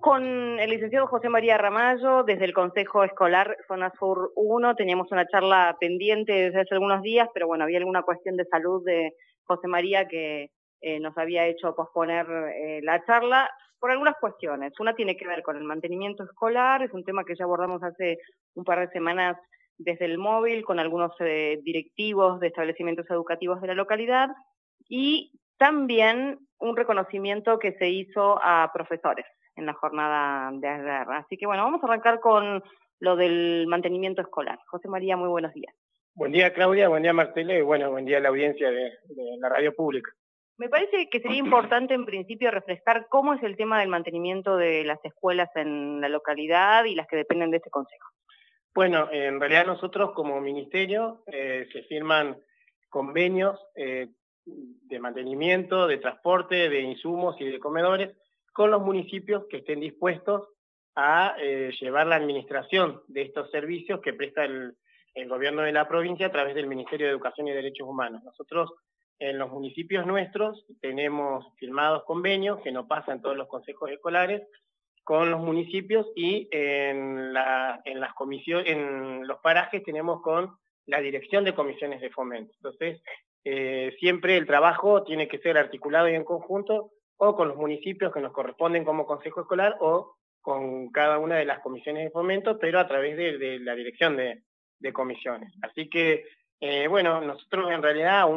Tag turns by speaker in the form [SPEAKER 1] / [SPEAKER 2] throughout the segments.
[SPEAKER 1] con el licenciado José María Ramallo desde el Consejo Escolar Zona Sur 1. Teníamos una charla pendiente desde hace algunos días, pero bueno, había alguna cuestión de salud de José María que nos había hecho posponer la charla por algunas cuestiones. Una tiene que ver con el mantenimiento escolar, es un tema que ya abordamos hace un par de semanas desde el móvil con algunos directivos de establecimientos educativos de la localidad, y también un reconocimiento que se hizo a profesores en la jornada de ayer. Así que bueno, vamos a arrancar con lo del mantenimiento escolar. José María, muy buenos días.
[SPEAKER 2] Buen día, Claudia, buen día, Marcelo, y bueno, buen día a la audiencia de la radio pública.
[SPEAKER 1] Me parece que sería importante en principio refrescar cómo es el tema del mantenimiento de las escuelas en la localidad y las que dependen de este consejo.
[SPEAKER 2] Bueno, en realidad nosotros como ministerio se firman convenios de mantenimiento, de transporte, de insumos y de comedores con los municipios que estén dispuestos a llevar la administración de estos servicios que presta el gobierno de la provincia a través del Ministerio de Educación y Derechos Humanos. Nosotros en los municipios nuestros tenemos firmados convenios que no pasan todos los consejos escolares con los municipios, y en las comisiones, en los parajes tenemos con la dirección de comisiones de fomento. Entonces, siempre el trabajo tiene que ser articulado y en conjunto, o con los municipios que nos corresponden como consejo escolar, o con cada una de las comisiones de fomento, pero a través de la dirección de comisiones. Así que, bueno, nosotros en realidad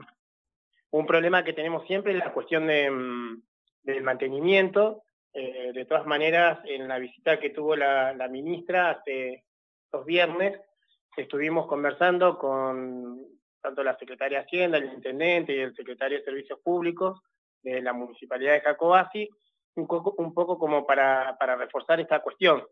[SPEAKER 2] un problema que tenemos siempre es la cuestión del mantenimiento. De todas maneras, en la visita que tuvo la ministra hace 2 viernes, estuvimos conversando con tanto la secretaria de Hacienda, el intendente y el secretario de Servicios Públicos de la Municipalidad de Jacobasi, un poco como para reforzar esta cuestión.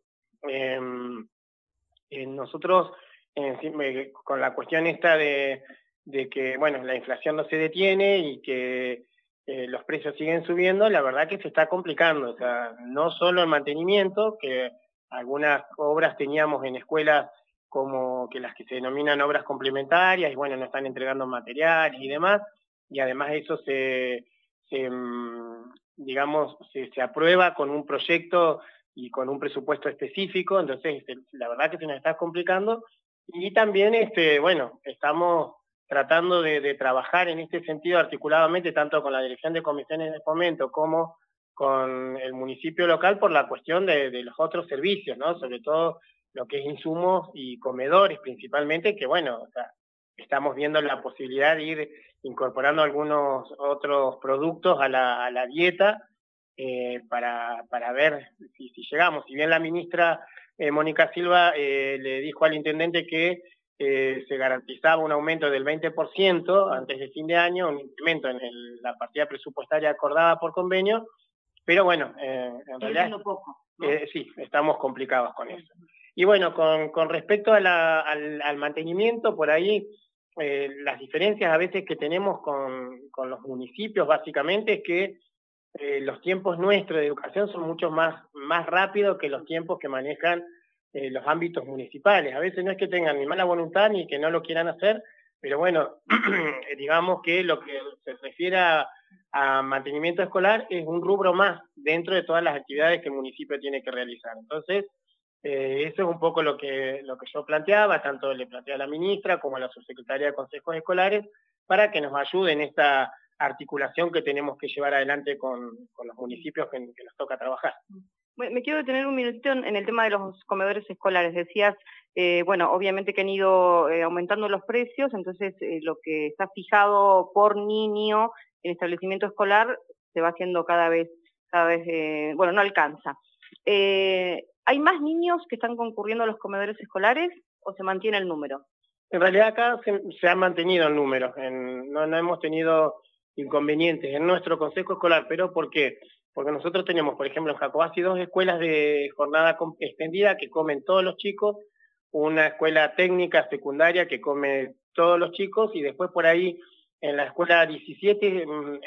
[SPEAKER 2] Nosotros, con la cuestión esta de que, bueno, la inflación no se detiene y que los precios siguen subiendo, la verdad que se está complicando. O sea, no solo el mantenimiento, que algunas obras teníamos en escuelas como que las que se denominan obras complementarias, y bueno, no están entregando materiales y demás, y además eso se aprueba con un proyecto y con un presupuesto específico. Entonces la verdad que se nos está complicando, y también bueno, estamos tratando de trabajar en este sentido articuladamente, tanto con la dirección de comisiones de fomento como con el municipio local, por la cuestión de los otros servicios, ¿no? Sobre todo lo que es insumos y comedores principalmente, que bueno, o sea, estamos viendo la posibilidad de ir incorporando algunos otros productos a la dieta, para ver si llegamos. Si bien la ministra Mónica Silva le dijo al intendente que se garantizaba un aumento del 20% antes de fin de año, un incremento en la partida presupuestaria acordada por convenio, pero bueno, en realidad
[SPEAKER 1] poco, ¿no?
[SPEAKER 2] Sí, estamos complicados con eso. Y bueno, con respecto al mantenimiento, por ahí las diferencias a veces que tenemos con los municipios básicamente es que los tiempos nuestros de educación son mucho más rápidos que los tiempos que manejan los ámbitos municipales. A veces no es que tengan ni mala voluntad ni que no lo quieran hacer, pero bueno, digamos que lo que se refiere a mantenimiento escolar es un rubro más dentro de todas las actividades que el municipio tiene que realizar. Entonces, eso es un poco lo que yo planteaba, tanto le planteé a la ministra como a la subsecretaria de Consejos Escolares, para que nos ayuden en esta articulación que tenemos que llevar adelante con los municipios que nos toca trabajar.
[SPEAKER 1] Me quiero detener un minutito en el tema de los comedores escolares. Decías, bueno, obviamente que han ido aumentando los precios, entonces lo que está fijado por niño en establecimiento escolar se va haciendo cada vez, bueno, no alcanza. ¿Hay más niños que están concurriendo a los comedores escolares o se mantiene el número?
[SPEAKER 2] En realidad acá se ha mantenido el número, no hemos tenido inconvenientes en nuestro consejo escolar. ¿Pero por qué? Porque nosotros tenemos, por ejemplo, en Jacobasi 2 escuelas de jornada extendida que comen todos los chicos, una escuela técnica secundaria que come todos los chicos, y después por ahí en la escuela 17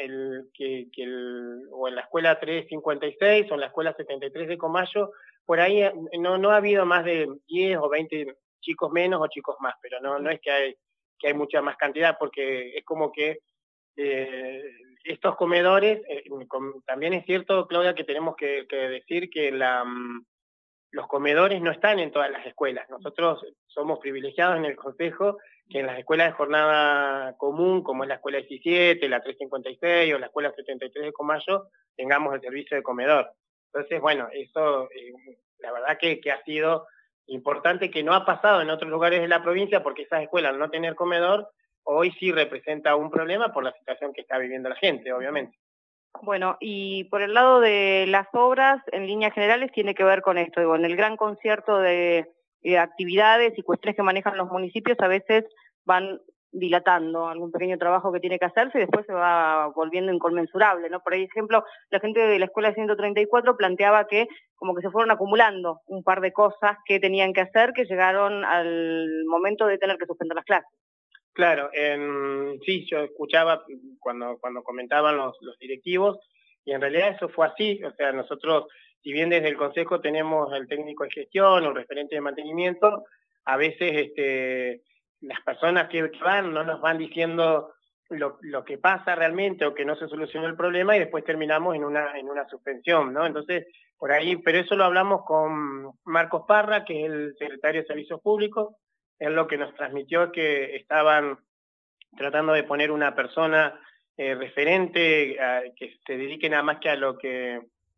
[SPEAKER 2] o en la escuela 356 o en la escuela 73 de Comayo, por ahí no ha habido más de 10 o 20 chicos menos o chicos más, pero no es que hay mucha más cantidad, porque es como que eh, estos comedores, también es cierto, Claudia, que tenemos que decir que los comedores no están en todas las escuelas. Nosotros somos privilegiados en el Consejo que en las escuelas de jornada común, como es la escuela 17, la 356 o la escuela 73 de Comayo, tengamos el servicio de comedor. Entonces, bueno, eso la verdad que ha sido importante, que no ha pasado en otros lugares de la provincia, porque esas escuelas al no tener comedor, hoy sí representa un problema por la situación que está viviendo la gente, obviamente.
[SPEAKER 1] Bueno, y por el lado de las obras, en líneas generales, tiene que ver con esto, digo, en el gran concierto de actividades y cuestiones que manejan los municipios, a veces van dilatando algún pequeño trabajo que tiene que hacerse y después se va volviendo inconmensurable, ¿no? Por ejemplo, la gente de la Escuela 134 planteaba que como que se fueron acumulando un par de cosas que tenían que hacer, que llegaron al momento de tener que suspender las clases.
[SPEAKER 2] Claro, sí, yo escuchaba cuando comentaban los directivos, y en realidad eso fue así. O sea, nosotros, si bien desde el Consejo tenemos el técnico de gestión, un referente de mantenimiento, a veces las personas que van no nos van diciendo lo que pasa realmente o que no se solucionó el problema, y después terminamos en una suspensión, ¿no? Entonces, por ahí, pero eso lo hablamos con Marcos Parra, que es el secretario de Servicios Públicos. Él lo que nos transmitió es que estaban tratando de poner una persona referente que se dedique nada más que a lo que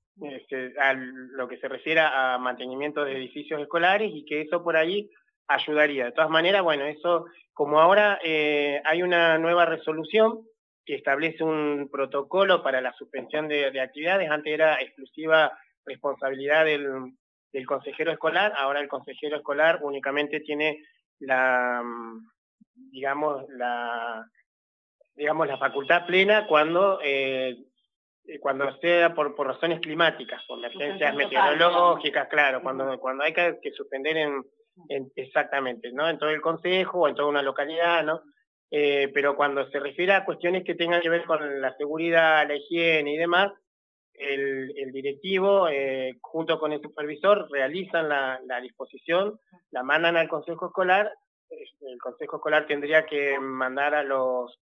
[SPEAKER 2] se refiere a mantenimiento de edificios escolares, y que eso por ahí ayudaría. De todas maneras, bueno, eso, como ahora hay una nueva resolución que establece un protocolo para la suspensión de actividades. Antes era exclusiva responsabilidad del consejero escolar, ahora el consejero escolar únicamente tiene digamos la facultad plena cuando sea por razones climáticas, por emergencias meteorológicas, claro, cuando hay que suspender exactamente, ¿no? En todo el consejo o en toda una localidad, ¿no? Pero cuando se refiere a cuestiones que tengan que ver con la seguridad, la higiene y demás, el directivo, junto con el supervisor, realizan la disposición, la mandan al consejo escolar. El consejo escolar tendría que mandar a los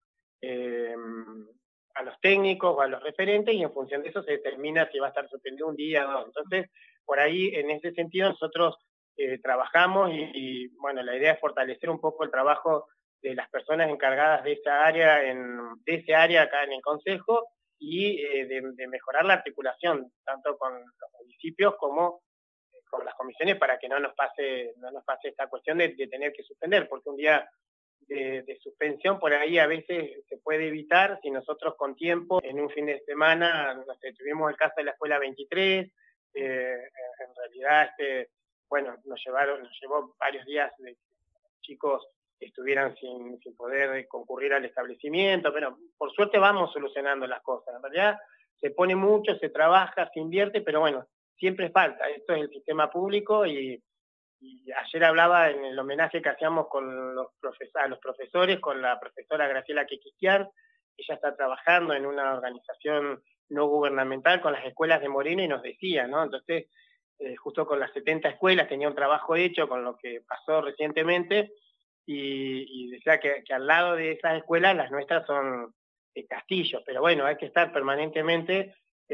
[SPEAKER 2] técnicos o a los referentes, y en función de eso se determina si va a estar suspendido un día o dos. Entonces, por ahí, en ese sentido, nosotros trabajamos y, bueno, la idea es fortalecer un poco el trabajo de las personas encargadas de esa área, de ese área acá en el consejo, y de mejorar la articulación, tanto con los municipios como con las comisiones, para que no nos pase esta cuestión de tener que suspender, porque un día de suspensión por ahí a veces se puede evitar si nosotros con tiempo, en un fin de semana, no sé, tuvimos el caso de la escuela 23, en realidad, bueno, nos llevó varios días de chicos estuvieran sin poder concurrir al establecimiento, pero por suerte vamos solucionando las cosas. En realidad se pone mucho, se trabaja, se invierte, pero bueno, siempre falta. Esto es el sistema público, y ayer hablaba en el homenaje que hacíamos con a los profesores, con la profesora Graciela Quequiquiar. Ella está trabajando en una organización no gubernamental con las escuelas de Moreno, y nos decía, ¿no? Entonces, justo con las 70 escuelas tenía un trabajo hecho con lo que pasó recientemente, y decía que al lado de esas escuelas las nuestras son castillos, pero bueno, hay que estar permanentemente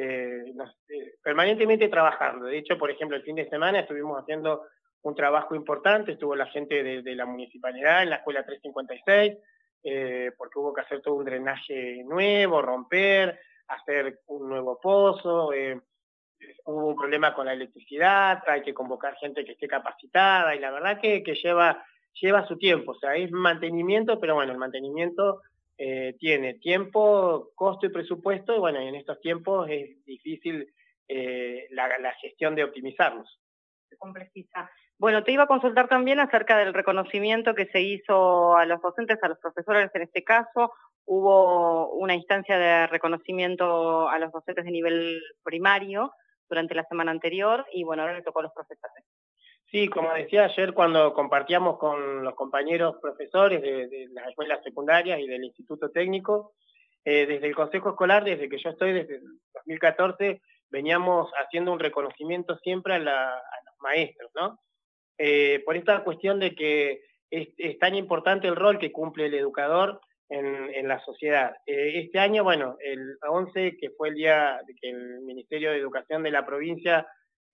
[SPEAKER 2] trabajando. De hecho, por ejemplo, el fin de semana estuvimos haciendo un trabajo importante, estuvo la gente de la municipalidad en la escuela 356, porque hubo que hacer todo un drenaje nuevo, romper, hacer un nuevo pozo, hubo un problema con la electricidad, hay que convocar gente que esté capacitada, y la verdad que lleva su tiempo. O sea, es mantenimiento, pero bueno, el mantenimiento tiene tiempo, costo y presupuesto, y bueno, en estos tiempos es difícil la gestión de optimizarlos.
[SPEAKER 1] Se complejiza. Bueno, te iba a consultar también acerca del reconocimiento que se hizo a los docentes, a los profesores en este caso. Hubo una instancia de reconocimiento a los docentes de nivel primario durante la semana anterior, y bueno, ahora le tocó a los profesores.
[SPEAKER 2] Sí, como decía ayer cuando compartíamos con los compañeros profesores de las escuelas secundarias y del Instituto Técnico, desde el Consejo Escolar, desde que yo estoy, desde el 2014, veníamos haciendo un reconocimiento siempre a los maestros, ¿no? Por esta cuestión de que es tan importante el rol que cumple el educador en la sociedad. Este año, bueno, el 11, que fue el día de que el Ministerio de Educación de la provincia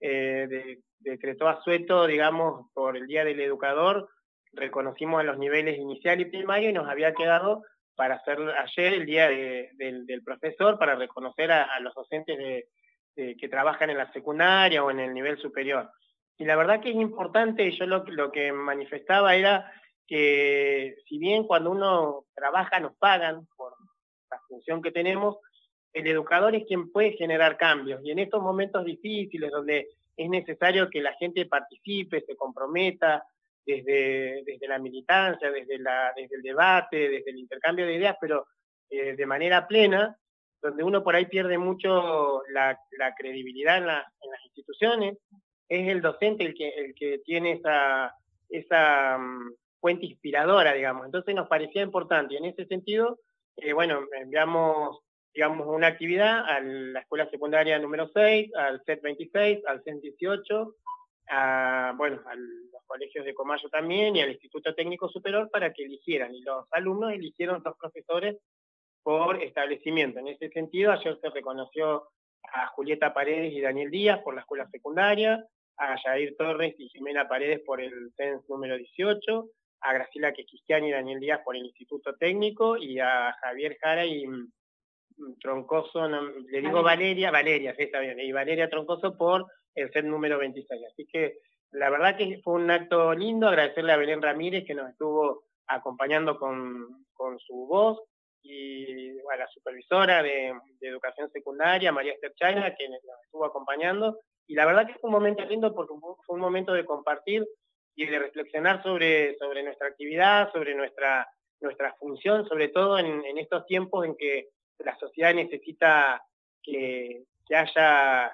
[SPEAKER 2] decretó asueto, digamos, por el Día del Educador, reconocimos a los niveles inicial y primario y nos había quedado para hacer ayer el Día del Profesor, para reconocer a los docentes que trabajan en la secundaria o en el nivel superior. Y la verdad que es importante, yo lo que manifestaba era que si bien cuando uno trabaja nos pagan por la función que tenemos, el educador es quien puede generar cambios. Y en estos momentos difíciles donde es necesario que la gente participe, se comprometa desde la militancia, desde el debate, desde el intercambio de ideas, pero de manera plena, donde uno por ahí pierde mucho la credibilidad en las instituciones, es el docente el que tiene esa fuente inspiradora, digamos. Entonces nos parecía importante. Y en ese sentido, bueno, enviamos, digamos, una actividad a la escuela secundaria número 6, al CET 26, al CET 18, bueno, a los colegios de Comayo también y al Instituto Técnico Superior para que eligieran. Y los alumnos eligieron dos profesores por establecimiento. En ese sentido, ayer se reconoció a Julieta Paredes y Daniel Díaz por la escuela secundaria, a Jair Torres y Jimena Paredes por el CENS número 18, a Graciela Quisquiani y Daniel Díaz por el Instituto Técnico, y a Javier Jara y Troncoso, no, le digo Valeria, sí, está bien, y Valeria Troncoso por el CEN número 26. Así que la verdad que fue un acto lindo, agradecerle a Belén Ramírez que nos estuvo acompañando con su voz, y a la supervisora de educación secundaria, María Esther Chayna, que nos estuvo acompañando, y la verdad que fue un momento lindo porque fue un momento de compartir y de reflexionar sobre nuestra actividad, sobre nuestra función, sobre todo en estos tiempos en que la sociedad necesita que haya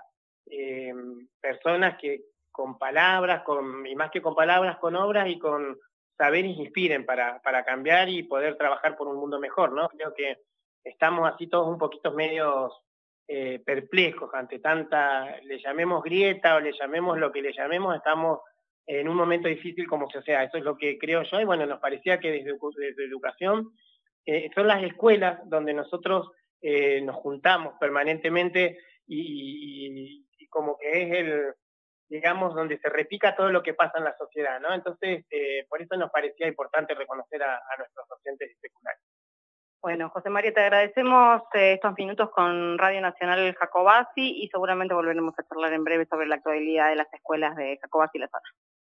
[SPEAKER 2] personas que con palabras, y más que con palabras, con obras y con saberes inspiren para cambiar y poder trabajar por un mundo mejor, ¿no? Creo que estamos así todos un poquito medios perplejos ante tanta, le llamemos grieta o le llamemos lo que le llamemos, estamos en un momento difícil como sociedad. Eso es lo que creo yo, y bueno, nos parecía que desde educación son las escuelas donde nosotros nos juntamos permanentemente y como que es digamos, donde se repica todo lo que pasa en la sociedad, ¿no? Entonces, por eso nos parecía importante reconocer a nuestros docentes secundarios.
[SPEAKER 1] Bueno, José María, te agradecemos estos minutos con Radio Nacional Jacobasi y seguramente volveremos a charlar en breve sobre la actualidad de las escuelas de Jacobasi y la zona.